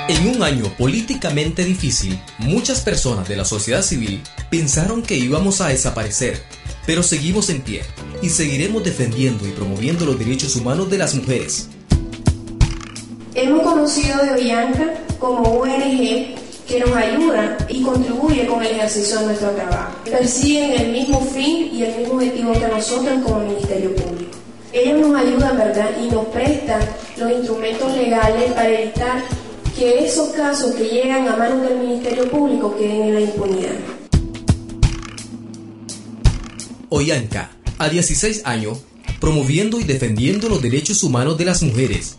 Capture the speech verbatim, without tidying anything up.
En un año políticamente difícil, muchas personas de la sociedad civil pensaron que íbamos a desaparecer, pero seguimos en pie y seguiremos defendiendo y promoviendo los derechos humanos de las mujeres. Hemos conocido de Oyanka como O N G que nos ayuda y contribuye con el ejercicio de nuestro trabajo. Persiguen el mismo fin y el mismo objetivo que nosotros como Ministerio Público. Ellos nos ayudan, ¿verdad?, y nos prestan los instrumentos legales para evitar que esos casos que llegan a manos del Ministerio Público queden en la impunidad. Oyanka, a dieciséis años, promoviendo y defendiendo los derechos humanos de las mujeres.